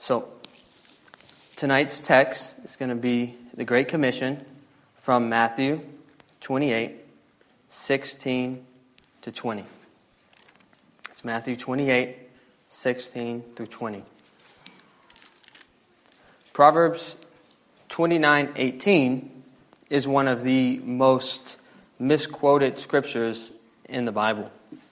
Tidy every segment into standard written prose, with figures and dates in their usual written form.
So, tonight's text is going to be the Great Commission from Matthew 28, 16 to 20. It's Matthew 28, 16 through 20. Proverbs 29:18 is one of the most misquoted scriptures in the Bible.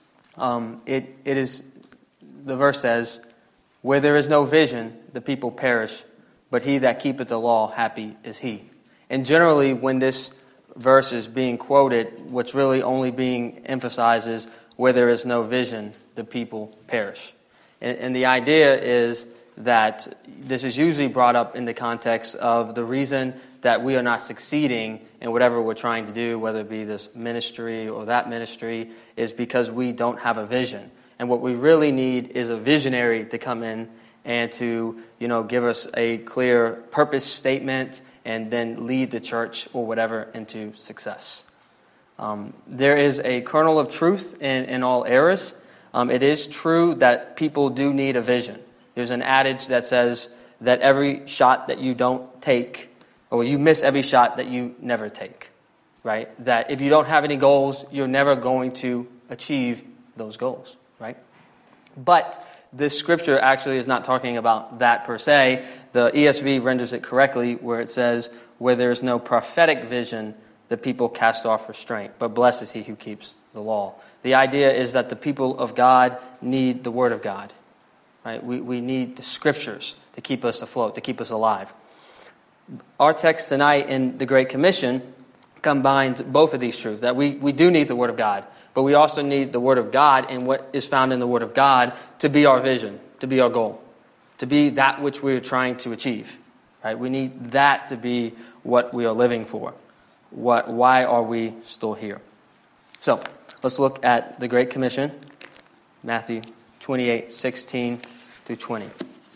It is, the verse says, "Where there is no vision, the people perish, but he that keepeth the law, happy is he." And generally, when this verse is being quoted, what's really only being emphasized is, where there is no vision, the people perish. And the idea is that this is usually brought up in the context of the reason that we are not succeeding in whatever we're trying to do, whether it be this ministry or that ministry, is because we don't have a vision. And what we really need is a visionary to come in and to, give us a clear purpose statement and then lead the church or whatever into success. There is a kernel of truth in all errors. It is true that people do need a vision. There's an adage that says that every shot that you don't take, or you miss every shot that you never take, right? That if you don't have any goals, you're never going to achieve those goals, right? But this scripture actually is not talking about that per se. The ESV renders it correctly where it says, "Where there is no prophetic vision, the people cast off restraint, but blessed is he who keeps the law." The idea is that the people of God need the Word of God. Right? We need the Scriptures to keep us afloat, to keep us alive. Our text tonight in the Great Commission combines both of these truths, that we do need the Word of God, but we also need the Word of God and what is found in the Word of God to be our vision, to be our goal, to be that which we are trying to achieve. Right? We need that to be what we are living for. Why are we still here? So, let's look at the Great Commission, Matthew 28, 16 through 20.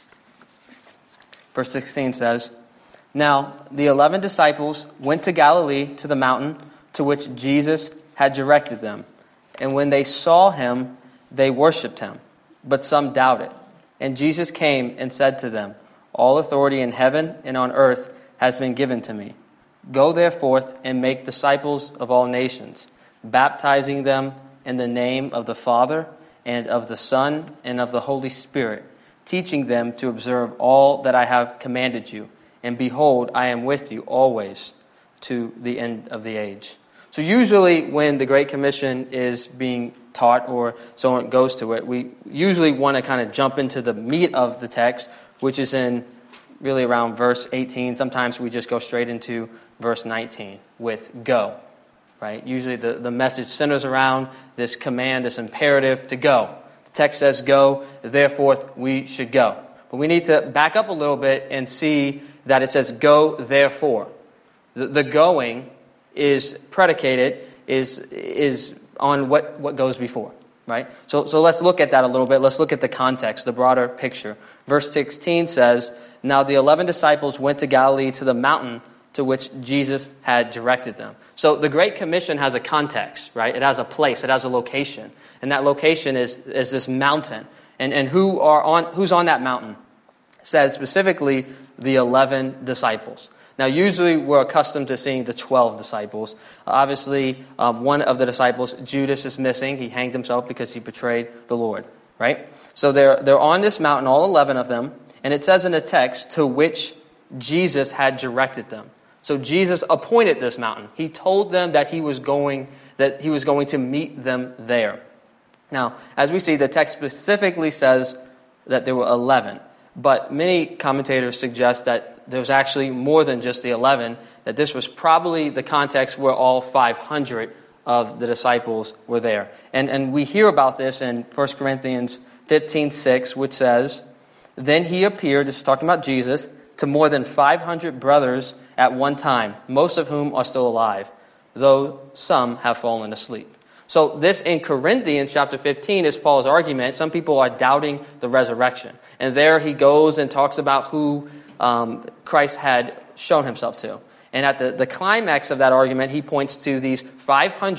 Verse 16 says, "Now the 11 disciples went to Galilee to the mountain to which Jesus had directed them. And when they saw him, they worshipped him. But some doubted. And Jesus came and said to them, 'All authority in heaven and on earth has been given to me. Go therefore and make disciples of all nations, baptizing them in the name of the Father and of the Son and of the Holy Spirit, teaching them to observe all that I have commanded you. And behold, I am with you always to the end of the age.'" So usually when the Great Commission is being taught or someone goes to it, we usually want to kind of jump into the meat of the text, which is in really around verse 18. Sometimes we just go straight into verse 19 with "go." Right? Usually the message centers around this command, this imperative to go. The text says go, therefore we should go. But we need to back up a little bit and see that it says go, therefore. The going is predicated, is on what goes before. Right? So let's look at that a little bit. Let's look at the context, the broader picture. Verse 16 says, "Now the 11 disciples went to Galilee to the mountain to which Jesus had directed them." So the Great Commission has a context, right? It has a place, it has a location. And that location is this mountain. And who's on that mountain? It says specifically the 11 disciples. Now usually we're accustomed to seeing the 12 disciples. Obviously, one of the disciples, Judas, is missing. He hanged himself because he betrayed the Lord, right? So they're on this mountain, all 11 of them. And it says in the text, to which Jesus had directed them. So Jesus appointed this mountain. He told them that he was going to meet them there. Now, as we see, the text specifically says that there were 11. But many commentators suggest that there's actually more than just the 11, that this was probably the context where all 500 of the disciples were there. And we hear about this in 1 Corinthians 15:6, which says, "Then he appeared," this is talking about Jesus, "to more than 500 brothers at one time, most of whom are still alive, though some have fallen asleep." So this in Corinthians chapter 15 is Paul's argument. Some people are doubting the resurrection. And there he goes and talks about who Christ had shown himself to. And at the climax of that argument, he points to these 500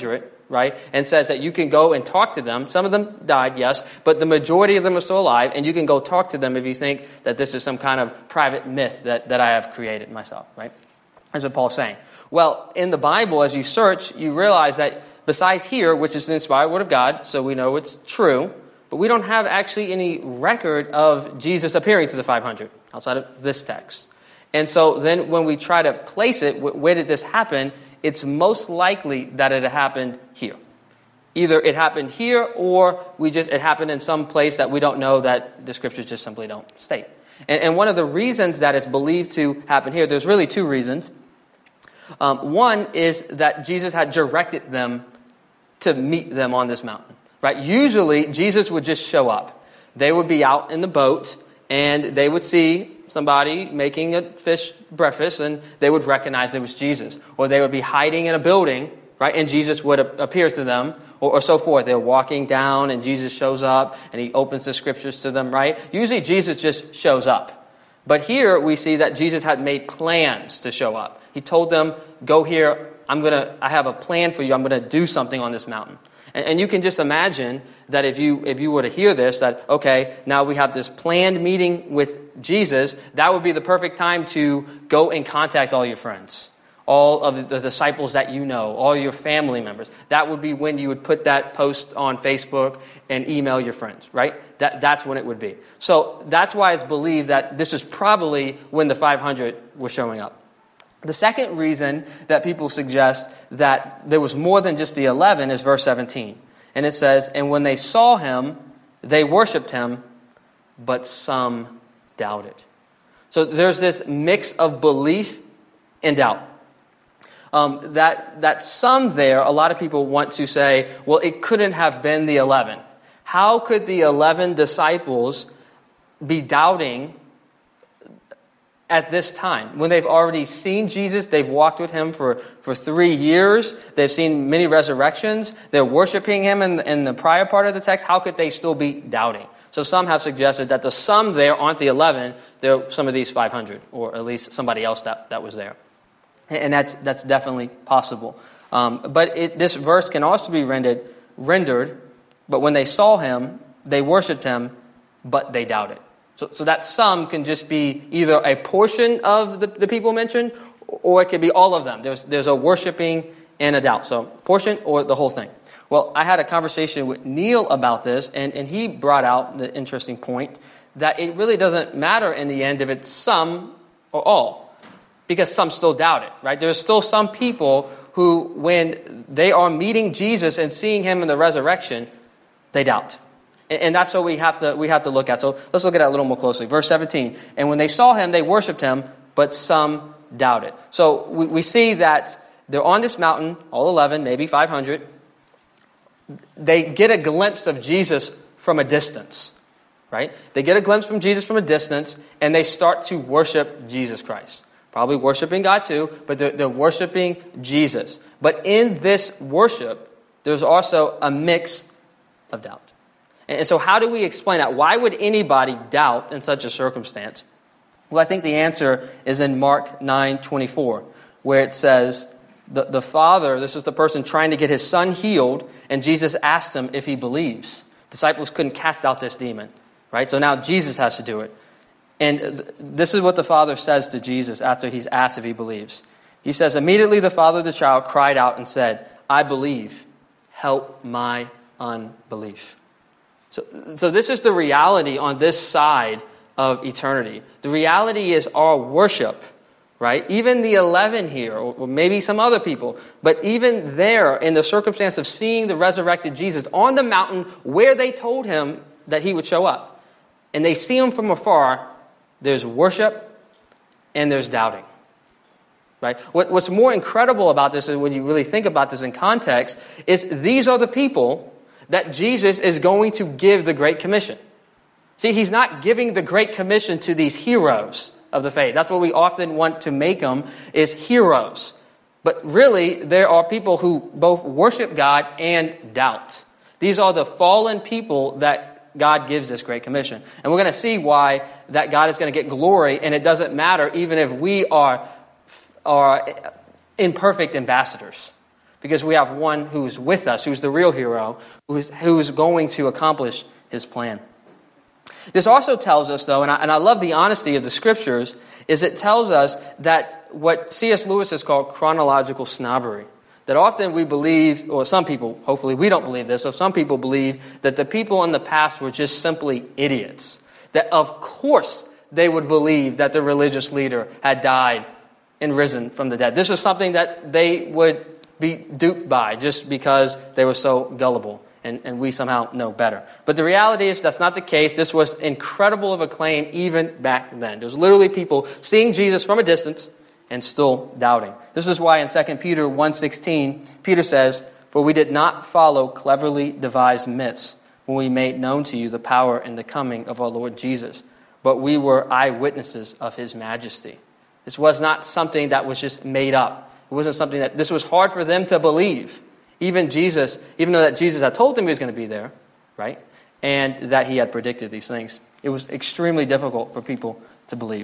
right? And says that you can go and talk to them. Some of them died, yes, but the majority of them are still alive, and you can go talk to them if you think that this is some kind of private myth that I have created myself, right? That's what Paul's saying. Well, in the Bible, as you search, you realize that besides here, which is the inspired word of God, so we know it's true, but we don't have actually any record of Jesus appearing to the 500 outside of this text. And so then when we try to place it, where did this happen? It's most likely that it happened here. Either it happened here or it happened in some place that we don't know, that the scriptures just simply don't state. And one of the reasons that it's believed to happen here, there's really two reasons. One is that Jesus had directed them to meet them on this mountain. Right? Usually, Jesus would just show up. They would be out in the boat, and they would see somebody making a fish breakfast, and they would recognize it was Jesus. Or they would be hiding in a building, right? And Jesus would appear to them, or so forth. They're walking down, and Jesus shows up, and he opens the scriptures to them, right? Usually, Jesus just shows up. But here, we see that Jesus had made plans to show up. He told them, go here, I have a plan for you, I'm going to do something on this mountain. And you can just imagine that if you were to hear this, that, okay, now we have this planned meeting with Jesus, that would be the perfect time to go and contact all your friends, all of the disciples that you know, all your family members. That would be when you would put that post on Facebook and email your friends, right? That's when it would be. So that's why it's believed that this is probably when the 500 were showing up. The second reason that people suggest that there was more than just the 11 is verse 17. And it says, and when they saw him, they worshipped him, but some doubted. So there's this mix of belief and doubt. That some there, a lot of people want to say, well, it couldn't have been the 11. How could the 11 disciples be doubting at this time, when they've already seen Jesus? They've walked with him for 3 years. They've seen many resurrections. They're worshiping him in the prior part of the text. How could they still be doubting? So some have suggested that the some there aren't the 11. They're some of these 500, or at least somebody else that was there. And that's definitely possible. But this verse can also be rendered, but when they saw him, they worshipped him, but they doubted. So that some can just be either a portion of the people mentioned, or it could be all of them. There's a worshiping and a doubt. So portion or the whole thing. Well, I had a conversation with Neil about this, and he brought out the interesting point that it really doesn't matter in the end if it's some or all, because some still doubt it, right? There's still some people who, when they are meeting Jesus and seeing him in the resurrection, they doubt. And that's what we have to look at. So let's look at that a little more closely. Verse 17. And when they saw him, they worshipped him, but some doubted. So we see that they're on this mountain, all 11, maybe 500. They get a glimpse of Jesus from a distance, right? They get a glimpse from Jesus from a distance, and they start to worship Jesus Christ. Probably worshiping God too, but they're worshiping Jesus. But in this worship, there's also a mix of doubt. And so how do we explain that? Why would anybody doubt in such a circumstance? Well, I think the answer is in Mark 9:24, where it says, the father, this is the person trying to get his son healed, and Jesus asked him if he believes. Disciples couldn't cast out this demon, right? So now Jesus has to do it. And this is what the father says to Jesus after he's asked if he believes. He says, immediately the father of the child cried out and said, I believe, help my unbelief. So this is the reality on this side of eternity. The reality is our worship, right? Even the 11 here, or maybe some other people, but even there, in the circumstance of seeing the resurrected Jesus on the mountain where they told him that he would show up, and they see him from afar, there's worship and there's doubting. Right? What's more incredible about this, is when you really think about this in context, is these are the people that Jesus is going to give the Great Commission. See, he's not giving the Great Commission to these heroes of the faith. That's what we often want to make them, is heroes. But really, there are people who both worship God and doubt. These are the fallen people that God gives this Great Commission. And we're going to see why that God is going to get glory, and it doesn't matter even if we are imperfect ambassadors. because we have one who's with us, who's the real hero, who's going to accomplish his plan. This also tells us, though, and I love the honesty of the Scriptures, is it tells us that what C.S. Lewis has called chronological snobbery. That often we believe, or some people, hopefully we don't believe this, so some people believe that the people in the past were just simply idiots. That of course they would believe that the religious leader had died and risen from the dead. This is something that they would be duped by just because they were so gullible. And we somehow know better. But the reality is that's not the case. This was incredible of a claim even back then. There's literally people seeing Jesus from a distance and still doubting. This is why in 2 Peter 1:16, Peter says, "For we did not follow cleverly devised myths when we made known to you the power and the coming of our Lord Jesus, but we were eyewitnesses of his majesty." This was not something that was just made up. It wasn't something that, this was hard for them to believe. Even though that Jesus had told them he was going to be there, right? And that he had predicted these things. It was extremely difficult for people to believe.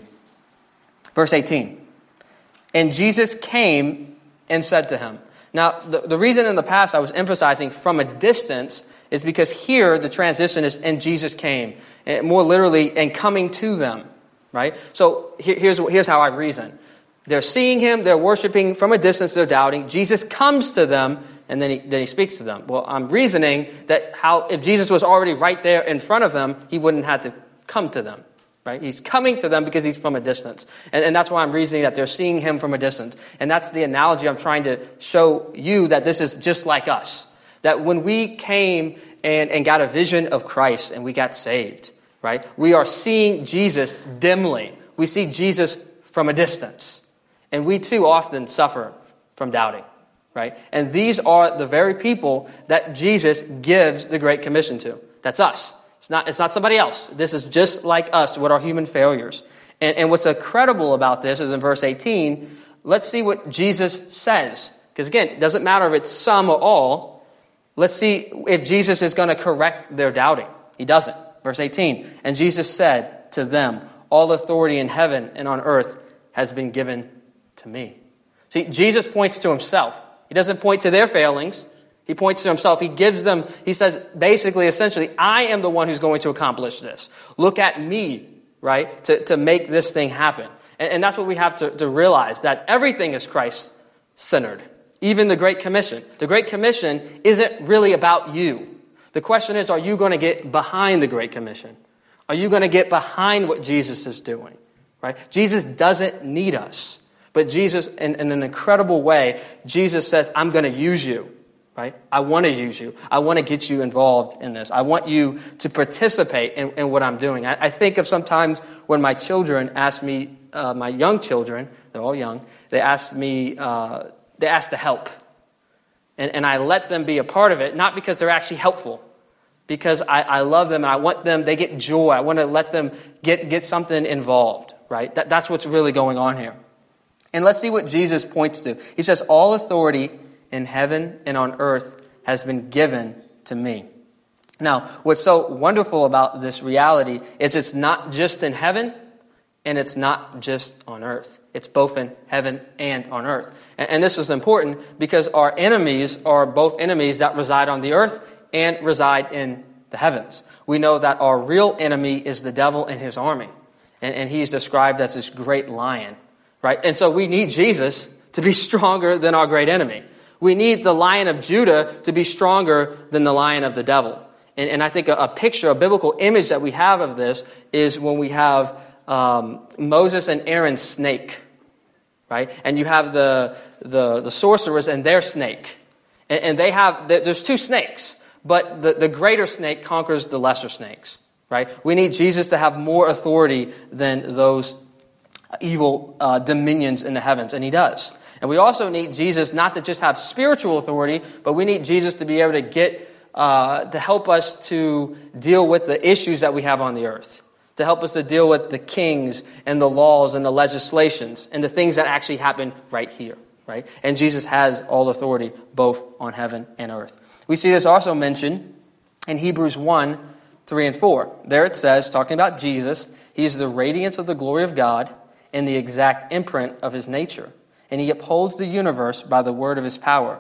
Verse 18. "And Jesus came and said to him." Now, the reason in the past I was emphasizing from a distance is because here the transition is, "and Jesus came." And more literally, "and coming to them." Right? So here's how I reason. They're seeing him, they're worshiping from a distance, they're doubting. Jesus comes to them, and then he speaks to them. Well, I'm reasoning that if Jesus was already right there in front of them, he wouldn't have to come to them. Right? He's coming to them because he's from a distance. And that's why I'm reasoning that they're seeing him from a distance. And that's the analogy I'm trying to show you, that this is just like us. That when we came and got a vision of Christ and we got saved, right? We are seeing Jesus dimly. We see Jesus from a distance. And we too often suffer from doubting, right? And these are the very people that Jesus gives the Great Commission to. That's us. It's not somebody else. This is just like us with our human failures. And what's incredible about this is in verse 18, let's see what Jesus says. Because again, it doesn't matter if it's some or all. Let's see if Jesus is going to correct their doubting. He doesn't. Verse 18, "And Jesus said to them, all authority in heaven and on earth has been given to me." See, Jesus points to himself. He doesn't point to their failings. He points to himself. He says, basically, essentially, I am the one who's going to accomplish this. Look at me, right, to make this thing happen. And that's what we have to realize, that everything is Christ-centered. Even the Great Commission. The Great Commission isn't really about you. The question is, are you going to get behind the Great Commission? Are you going to get behind what Jesus is doing? Right? Jesus doesn't need us. But Jesus, in an incredible way, Jesus says, I'm going to use you. Right? I want to use you. I want to get you involved in this. I want you to participate in what I'm doing. I think of sometimes when my children ask me, my young children, they're all young, they ask to help. And I let them be a part of it, not because they're actually helpful, because I love them and I want them, they get joy. I want to let them get something involved, right? That's what's really going on here. And let's see what Jesus points to. He says, all authority in heaven and on earth has been given to me. Now, what's so wonderful about this reality is it's not just in heaven and it's not just on earth. It's both in heaven and on earth. And this is important because our enemies are both enemies that reside on the earth and reside in the heavens. We know that our real enemy is the devil and his army. And he's described as this great lion, right? And so we need Jesus to be stronger than our great enemy. We need the Lion of Judah to be stronger than the lion of the devil. And I think a picture, a biblical image that we have of this is when we have Moses and Aaron's snake, right? And you have the sorcerers and their snake. And there's two snakes, but the greater snake conquers the lesser snakes, right? We need Jesus to have more authority than those evil dominions in the heavens, and he does. And we also need Jesus not to just have spiritual authority, but we need Jesus to be able to help us to deal with the issues that we have on the earth, to help us to deal with the kings and the laws and the legislations and the things that actually happen right here, right? And Jesus has all authority both on heaven and earth. We see this also mentioned in Hebrews 1, 3 and 4. There it says, talking about Jesus, he is the radiance of the glory of God and the exact imprint of his nature. And he upholds the universe by the word of his power.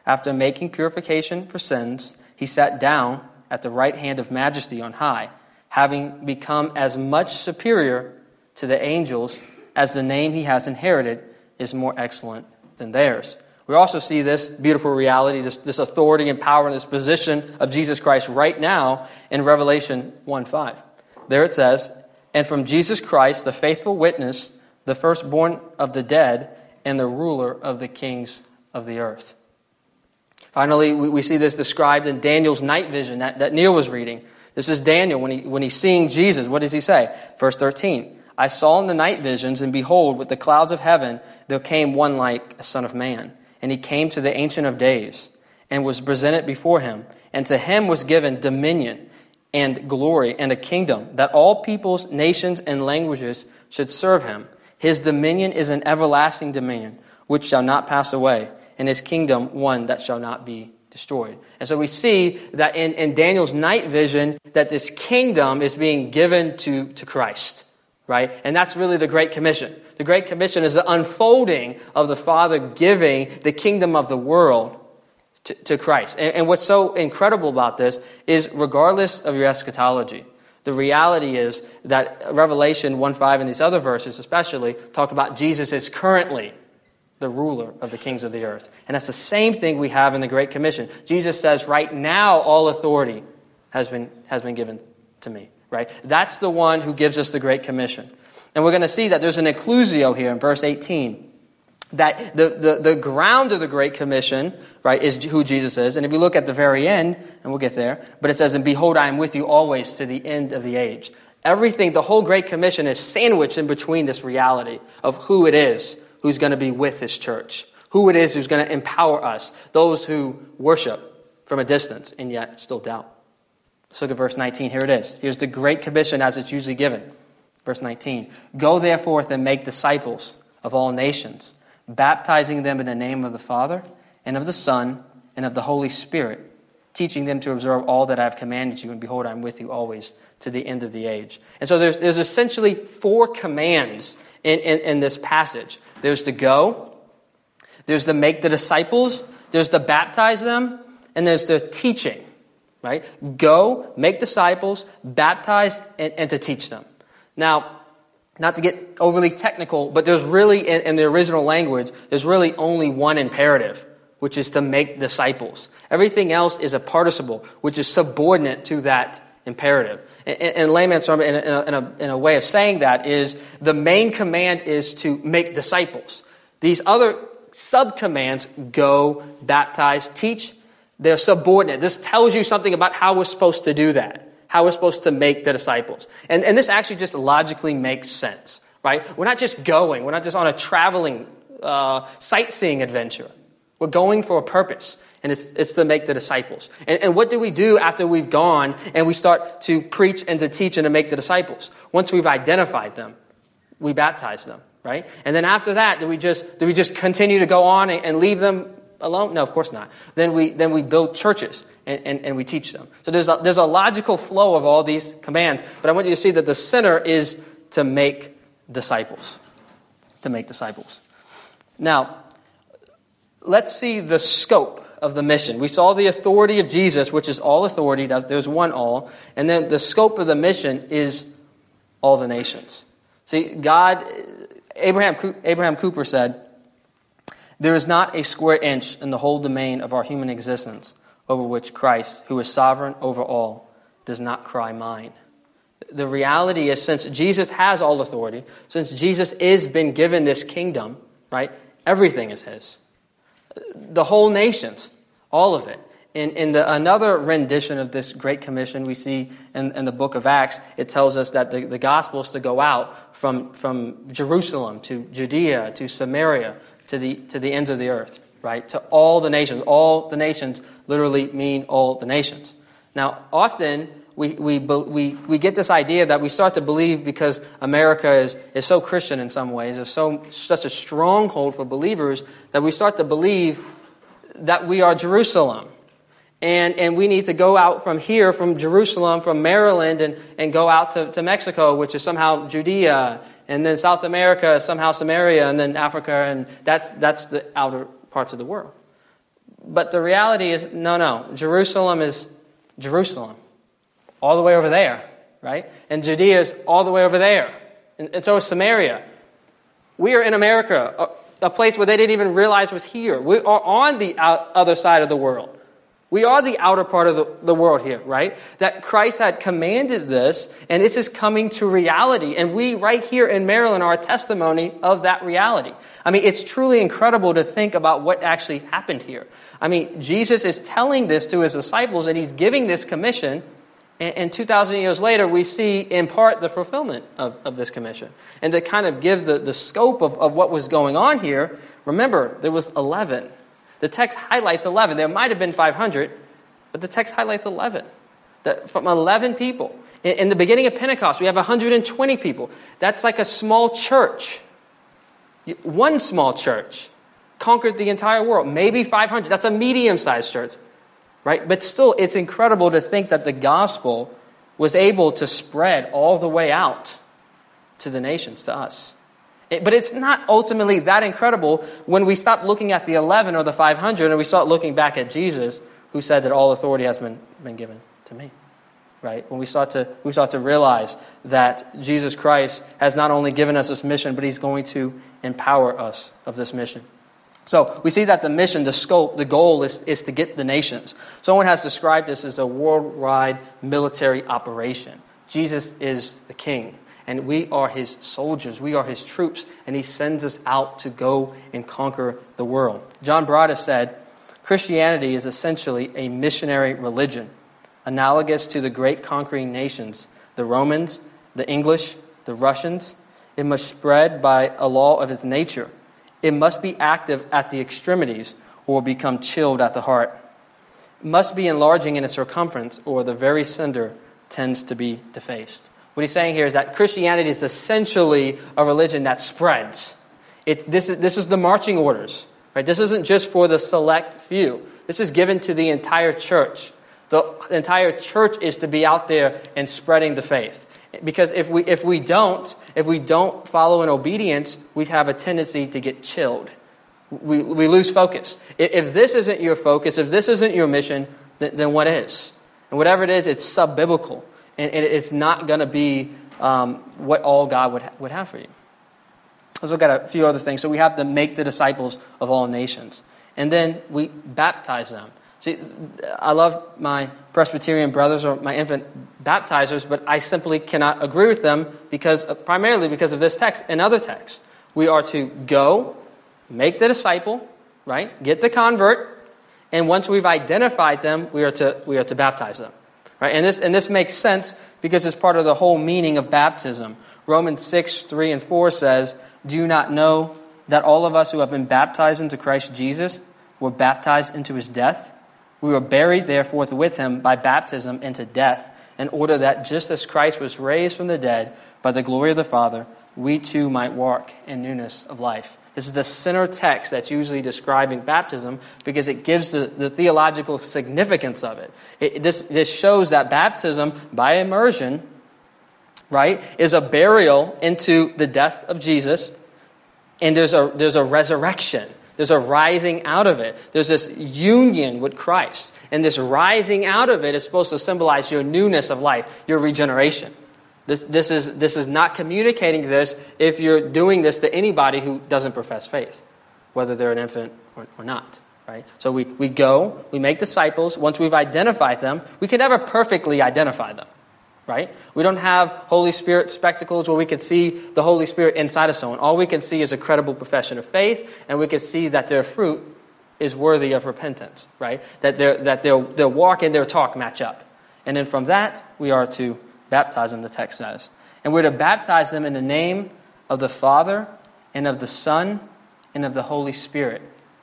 After making purification for sins, he sat down at the right hand of majesty on high, having become as much superior to the angels as the name he has inherited is more excellent than theirs. We also see this beautiful reality, this authority and power and this position of Jesus Christ right now in Revelation 1:5. There it says, "And from Jesus Christ, the faithful witness, the firstborn of the dead, and the ruler of the kings of the earth." Finally, we see this described in Daniel's night vision that Neil was reading. This is Daniel when he's seeing Jesus. What does he say? Verse 13, "I saw in the night visions, and behold, with the clouds of heaven, there came one like a son of man. And he came to the Ancient of Days, and was presented before him. And to him was given dominion and glory and a kingdom, that all peoples, nations, and languages should serve him. His dominion is an everlasting dominion, which shall not pass away, and his kingdom one that shall not be destroyed." And so we see that in Daniel's night vision, that this kingdom is being given to Christ, right? And that's really the Great Commission. The Great Commission is the unfolding of the Father giving the kingdom of the world to Christ. And what's so incredible about this is, regardless of your eschatology, the reality is that Revelation 1:5 and these other verses especially talk about Jesus as currently the ruler of the kings of the earth. And that's the same thing we have in the Great Commission. Jesus says, right now all authority has been given to me, right? That's the one who gives us the Great Commission. And we're going to see that there's an inclusio here in verse 18. That the ground of the Great Commission, right, is who Jesus is. And if you look at the very end, and we'll get there, but it says, "And behold, I am with you always to the end of the age." Everything, the whole Great Commission is sandwiched in between this reality of who it is who's going to be with his church. Who it is who's going to empower us. Those who worship from a distance and yet still doubt. Let's look at verse 19. Here it is. Here's the Great Commission as it's usually given. Verse 19, "Go therefore and make disciples of all nations, baptizing them in the name of the Father and of the Son and of the Holy Spirit, teaching them to observe all that I have commanded you. And behold, I am with you always to the end of the age." And so there's essentially 4 commands in this passage. There's the go, there's the make the disciples, there's the baptize them, and there's the teaching. Right? Go, make disciples, baptize, and to teach them. Now, not to get overly technical, but there's really, in the original language, there's really only one imperative, which is to make disciples. Everything else is a participle, which is subordinate to that imperative. In layman's terms, in a way of saying that, is the main command is to make disciples. These other sub-commands, go, baptize, teach, they're subordinate. This tells you something about how we're supposed to do that. How we're supposed to make the disciples. And this actually just logically makes sense, right? We're not just going. We're not just on a traveling, sightseeing adventure. We're going for a purpose, and it's to make the disciples. And what do we do after we've gone and we start to preach and to teach and to make the disciples? Once we've identified them, we baptize them, right? And then after that, do we just continue to go on and leave them alone? No, of course not. Then we build churches and we teach them. So there's a logical flow of all these commands. But I want you to see that the center is to make disciples. To make disciples. Now, let's see the scope of the mission. We saw the authority of Jesus, which is all authority. There's one all. And then the scope of the mission is all the nations. See, Abraham Cooper said, "There is not a square inch in the whole domain of our human existence over which Christ, who is sovereign over all, does not cry mine." The reality is, since Jesus has all authority, since Jesus is been given this kingdom, right, everything is his. The whole nations, all of it. In another rendition of this Great Commission we see in the book of Acts, it tells us that the gospel is to go out from Jerusalem to Judea to Samaria to the ends of the earth, right? To all the nations. All the nations literally mean all the nations. Now, often we get this idea that we start to believe, because America is so Christian in some ways, is such a stronghold for believers, that we start to believe that we are Jerusalem. And we need to go out from here, from Jerusalem, from Maryland, and go out to Mexico, which is somehow Judea, and then South America, somehow Samaria, and then Africa, and that's the outer parts of the world. But the reality is, no. Jerusalem is Jerusalem. All the way over there, right? And Judea is all the way over there. And so is Samaria. We are in America, a place where they didn't even realize was here. We are on the other side of the world. We are the outer part of the world here, right? That Christ had commanded this, and this is coming to reality. And we, right here in Maryland, are a testimony of that reality. I mean, it's truly incredible to think about what actually happened here. I mean, Jesus is telling this to his disciples, and he's giving this commission. And 2,000 years later, we see in part the fulfillment of this commission. And to kind of give the scope of what was going on here, remember, there was 11. The text highlights 11. There might have been 500, but the text highlights 11. From 11 people. In the beginning of Pentecost, we have 120 people. That's like a small church. One small church conquered the entire world. Maybe 500. That's a medium-sized church. Right? But still, it's incredible to think that the gospel was able to spread all the way out to the nations, to us. But it's not ultimately that incredible when we stop looking at the 11 or the 500 and we start looking back at Jesus, who said that all authority has been given to me. Right? When we start to realize that Jesus Christ has not only given us this mission, but he's going to empower us of this mission. So we see that the mission, the scope, the goal is to get the nations. Someone has described this as a worldwide military operation. Jesus is the king, and we are his soldiers. We are his troops, and he sends us out to go and conquer the world. John Broadus said, Christianity is essentially a missionary religion, analogous to the great conquering nations, the Romans, the English, the Russians. It must spread by a law of its nature. It must be active at the extremities or will become chilled at the heart. It must be enlarging in its circumference or the very center tends to be defaced. What he's saying here is that Christianity is essentially a religion that spreads. This is the marching orders. Right? This isn't just for the select few. This is given to the entire church. The entire church is to be out there and spreading the faith. Because if we don't follow in obedience, we have a tendency to get chilled. We lose focus. If this isn't your focus, if this isn't your mission, then what is? And whatever it is, it's sub-biblical. And it's not going to be what all God would have for you. Let's look at a few other things. So we have to make the disciples of all nations. And then we baptize them. See, I love my Presbyterian brothers or my infant baptizers, but I simply cannot agree with them primarily because of this text and other texts. We are to go, make the disciple, right? Get the convert, and once we've identified them, we are to baptize them, right? And this makes sense because it's part of the whole meaning of baptism. Romans 6:3-4 says, "Do you not know that all of us who have been baptized into Christ Jesus were baptized into his death? We were buried, therefore, with him by baptism into death, in order that just as Christ was raised from the dead by the glory of the Father, we too might walk in newness of life." This is the center text that's usually describing baptism because it gives the theological significance of it. This shows that baptism by immersion, right, is a burial into the death of Jesus, and there's a resurrection. There's a rising out of it. There's this union with Christ. And this rising out of it is supposed to symbolize your newness of life, your regeneration. This is not communicating this if you're doing this to anybody who doesn't profess faith, whether they're an infant or not. Right? So we go, we make disciples. Once we've identified them, we can never perfectly identify them. Right? We don't have Holy Spirit spectacles where we can see the Holy Spirit inside of someone. All we can see is a credible profession of faith, and we can see that their fruit is worthy of repentance. Right? That their walk and their talk match up. And then from that, we are to baptize them, the text says. And we're to baptize them in the name of the Father and of the Son and of the Holy Spirit.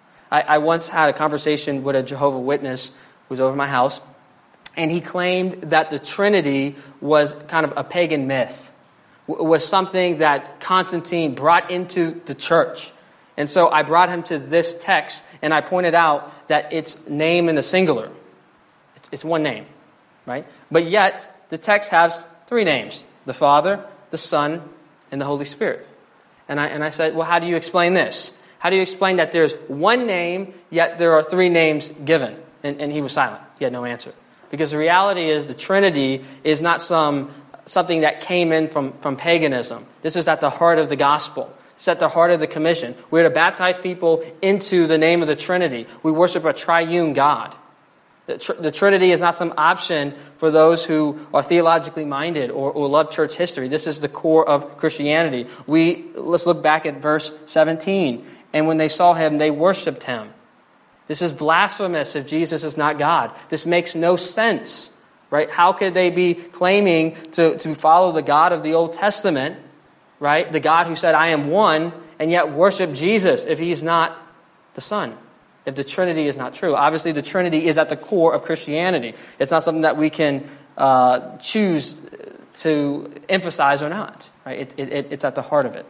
I once had a conversation with a Jehovah's Witness who was over at my house, and he claimed that the Trinity was kind of a pagan myth, was something that Constantine brought into the church. And so I brought him to this text, and I pointed out that it's name in the singular. It's one name, right? But yet, the text has three names: the Father, the Son, and the Holy Spirit. And I said, well, how do you explain this? How do you explain that there's one name, yet there are three names given? And he was silent. He had no answer. Because the reality is the Trinity is not something that came in from paganism. This is at the heart of the gospel. It's at the heart of the commission. We're to baptize people into the name of the Trinity. We worship a triune God. The Trinity is not some option for those who are theologically minded or love church history. This is the core of Christianity. Let's look back at verse 17. And when they saw him, they worshipped him. This is blasphemous if Jesus is not God. This makes no sense, right? How could they be claiming to follow the God of the Old Testament, right? The God who said, I am one, and yet worship Jesus if he's not the Son, if the Trinity is not true. Obviously, the Trinity is at the core of Christianity. It's not something that we can choose to emphasize or not, right? It's at the heart of it.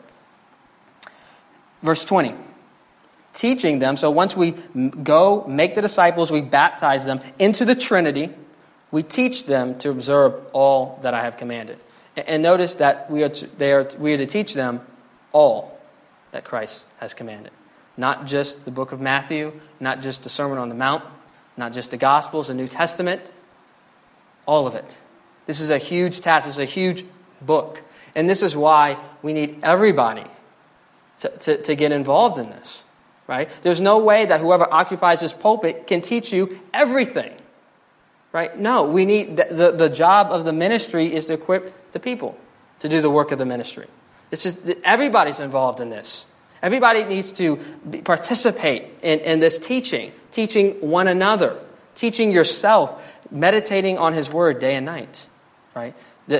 Verse 20. Teaching them, so once we go make the disciples, we baptize them into the Trinity, we teach them to observe all that I have commanded. And notice that we are to teach them all that Christ has commanded. Not just the book of Matthew, not just the Sermon on the Mount, not just the Gospels, the New Testament, all of it. This is a huge task. This is a huge book. And this is why we need everybody to get involved in this. Right? There's no way that whoever occupies this pulpit can teach you everything. Right? No, we need the job of the ministry is to equip the people to do the work of the ministry. Everybody's involved in this. Everybody needs to participate in this teaching one another, teaching yourself, meditating on his word day and night. Right?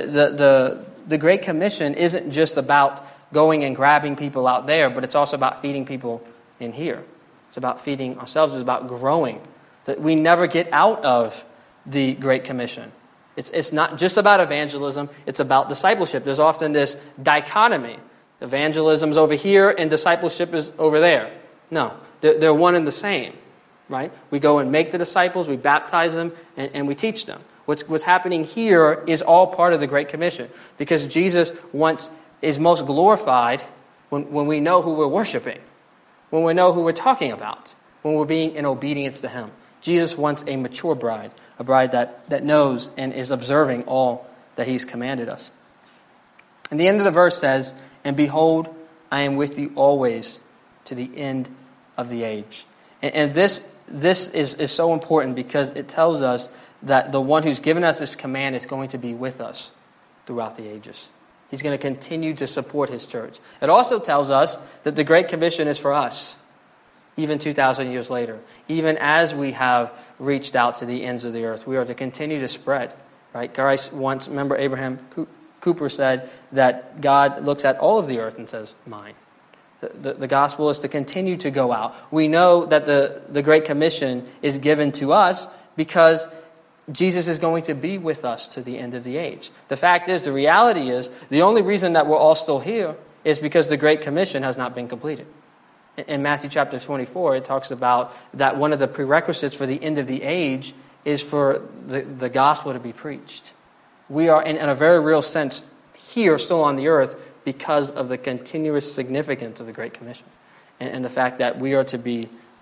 The Great Commission isn't just about going and grabbing people out there, but it's also about feeding people in here. It's about feeding ourselves. It's about growing. That we never get out of the Great Commission. It's not just about evangelism. It's about discipleship. There's often this dichotomy. Evangelism's over here and discipleship is over there. No, they're one and the same. Right? We go and make the disciples. We baptize them and we teach them. What's happening here is all part of the Great Commission, because Jesus is most glorified when we know who we're worshiping. When we know who we're talking about, when we're being in obedience to him. Jesus wants a mature bride, a bride that knows and is observing all that he's commanded us. And the end of the verse says, and behold, I am with you always to the end of the age. And this is so important because it tells us that the one who's given us this command is going to be with us throughout the ages. He's going to continue to support his church. It also tells us that the Great Commission is for us, even 2,000 years later. Even as we have reached out to the ends of the earth, we are to continue to spread. Right? Christ once, remember Abraham Cooper said that God looks at all of the earth and says, mine. The gospel is to continue to go out. We know that the Great Commission is given to us because Jesus is going to be with us to the end of the age. The fact is, the reality is, the only reason that we're all still here is because the Great Commission has not been completed. In Matthew chapter 24, it talks about that one of the prerequisites for the end of the age is for the gospel to be preached. We are, in a very real sense, here still on the earth because of the continuous significance of the Great Commission and the fact that we are to be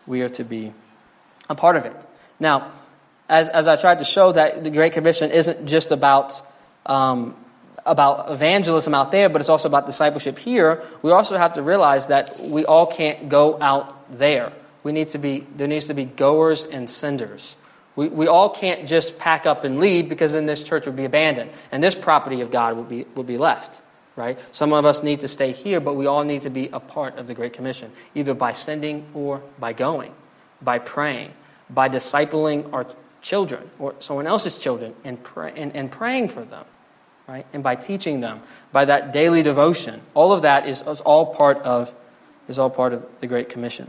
a part of it. Now, as I tried to show, that the Great Commission isn't just about evangelism out there, but it's also about discipleship here. We also have to realize that we all can't go out there. There needs to be goers and senders. We all can't just pack up and leave, because then this church would be abandoned and this property of God would be left. Right? Some of us need to stay here, but we all need to be a part of the Great Commission, either by sending or by going, by praying, by discipling our children or someone else's children and praying for them, right? And by teaching them, by that daily devotion. All of that is all part of the Great Commission.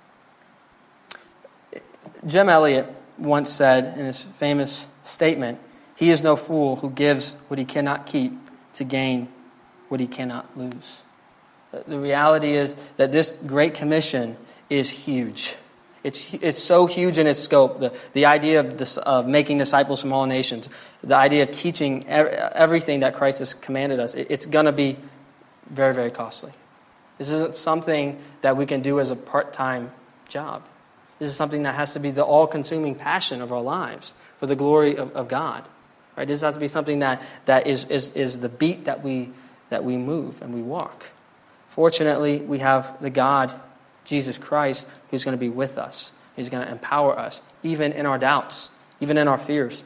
Jim Elliot once said in his famous statement, "He is no fool who gives what he cannot keep to gain what he cannot lose." The reality is that this Great Commission is huge. It's so huge in its scope. The idea of making disciples from all nations, the idea of teaching everything that Christ has commanded us, it's going to be very, very costly. This isn't something that we can do as a part-time job. This is something that has to be the all-consuming passion of our lives for the glory of God. Right? This has to be something that is the beat that we move and we walk. Fortunately, we have the God, Jesus Christ, who's going to be with us. He's going to empower us, even in our doubts, even in our fears.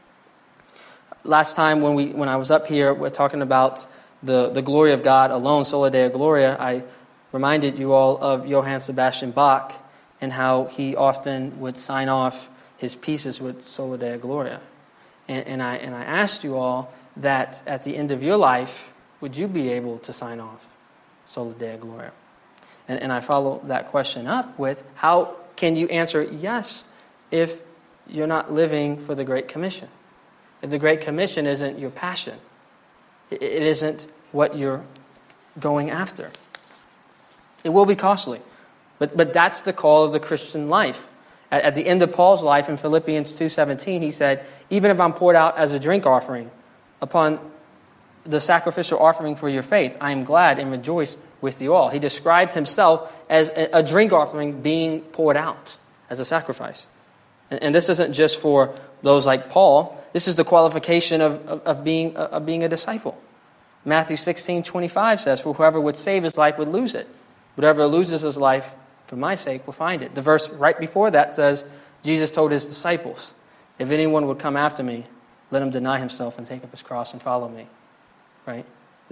Last time when I was up here, we're talking about the glory of God alone, Sola Deo Gloria. I reminded you all of Johann Sebastian Bach and how he often would sign off his pieces with Sola Deo Gloria. And I asked you all that at the end of your life, would you be able to sign off Sola Deo Gloria? And I follow that question up with, how can you answer yes if you're not living for the Great Commission? If the Great Commission isn't your passion, it isn't what you're going after. It will be costly, but that's the call of the Christian life. At the end of Paul's life in Philippians 2:17, he said, even if I'm poured out as a drink offering upon the sacrificial offering for your faith, I am glad and rejoice with you all. He describes himself as a drink offering being poured out as a sacrifice. And this isn't just for those like Paul. This is the qualification of being a disciple. Matthew 16:25 says, for whoever would save his life would lose it. Whatever loses his life for my sake will find it. The verse right before that says, Jesus told his disciples, if anyone would come after me, let him deny himself and take up his cross and follow me. Right?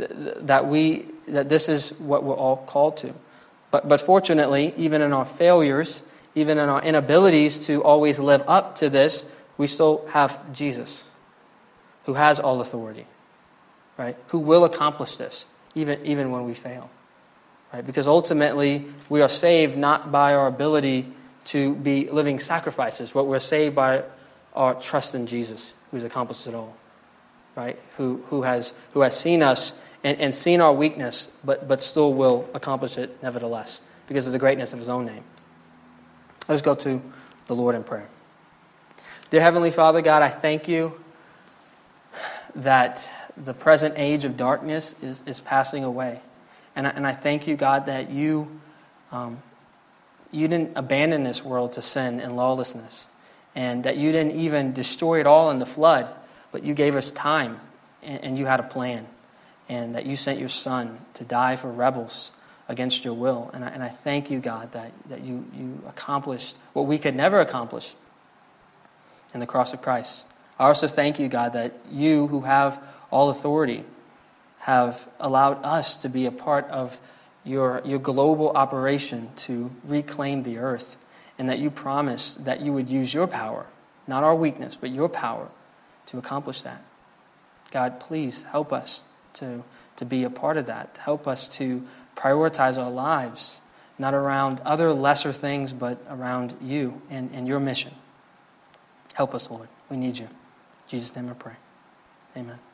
That this is what we're all called to. But fortunately, even in our failures, even in our inabilities to always live up to this, we still have Jesus, who has all authority, right? Who will accomplish this, even when we fail. Right? Because ultimately, we are saved not by our ability to be living sacrifices, but we're saved by our trust in Jesus, who's accomplished it all. Right? Who has seen us and seen our weakness, but still will accomplish it nevertheless, because of the greatness of his own name. Let's go to the Lord in prayer. Dear Heavenly Father, God, I thank you that the present age of darkness is passing away. And I thank you, God, that you didn't abandon this world to sin and lawlessness, and that you didn't even destroy it all in the flood, but you gave us time, and you had a plan, and that you sent your Son to die for rebels against your will. And I thank you, God, that you accomplished what we could never accomplish in the cross of Christ. I also thank you, God, that you, who have all authority, have allowed us to be a part of your global operation to reclaim the earth, and that you promised that you would use your power, not our weakness, but your power, to accomplish that. God, please help us to be a part of that. Help us to prioritize our lives, not around other lesser things, but around you and your mission. Help us, Lord. We need you. In Jesus' name I pray. Amen.